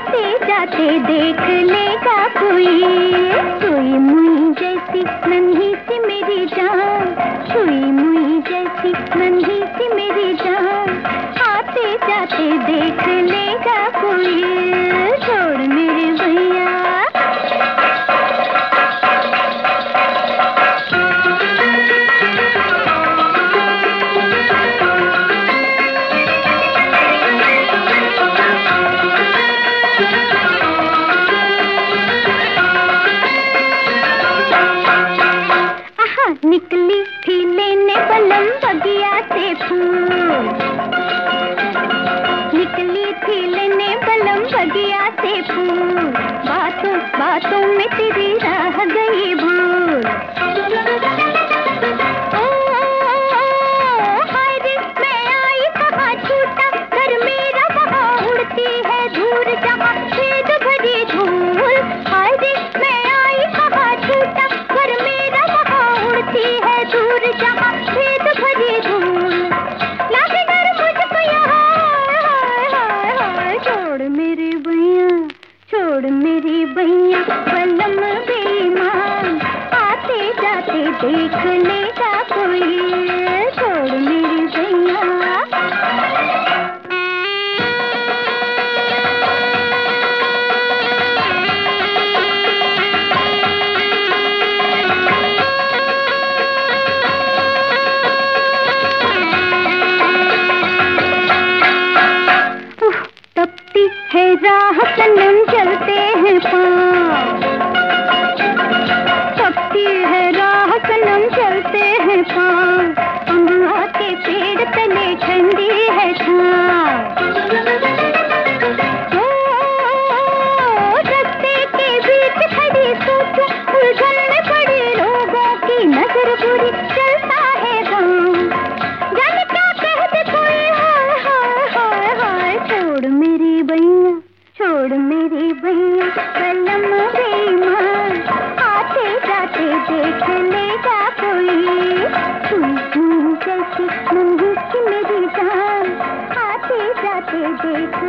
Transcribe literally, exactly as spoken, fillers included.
आते जाते देख लेगा कोई, सुई मुई जैसी नन्ही सी मेरी जान, सुई मुई जैसी नन्ही सी मेरी जान, आते जाते देख लेगा कोई, छोड़ मेरे भैया। निकली थी लेने बलम बगिया से फूल, निकली थी लेने बलम बगिया से फूल, बातों बातों में तेरी राह गई भूल। ओ, ओ, ओ, हाय रे मैं आई कहाँ छूटा, घर मेरा वहाँ उड़ती है दूर जहाँ छेद भरी धूल, हाय रे मैं आई कहाँ छूटा, घर मेरा वहाँ उड़ती है दूर जहाँ छेद भरी धूल, लागे डर मुझको यहाँ, हाय हाय हाय, छोड़ मेरी भैया, छोड़ मेरी भैया, बलम बेईमान, आते जाते देख लेगा कोई, छोड़ मेरी भैया। तपती है राह सनम चलते हैं पाँव, तपती है राह सनम चलते हैं पाँव, अमवा के पेड़ तले ठंडी है छाँव, रास्ते के बीच खड़ी सोचूं, उलझन में पड़े लोगों की नजर बुरी, चलता है गाँव, जाने क्या कह दे कोई, हाय हाय हाय हाय, छोड़ मेरी भैया, छोड़ मेरी भैया, बलम बेईमान, आते जाते देख लेगा कोई, सुई सुई जैसी नन्ही सी मेरी जान, आते जाते देख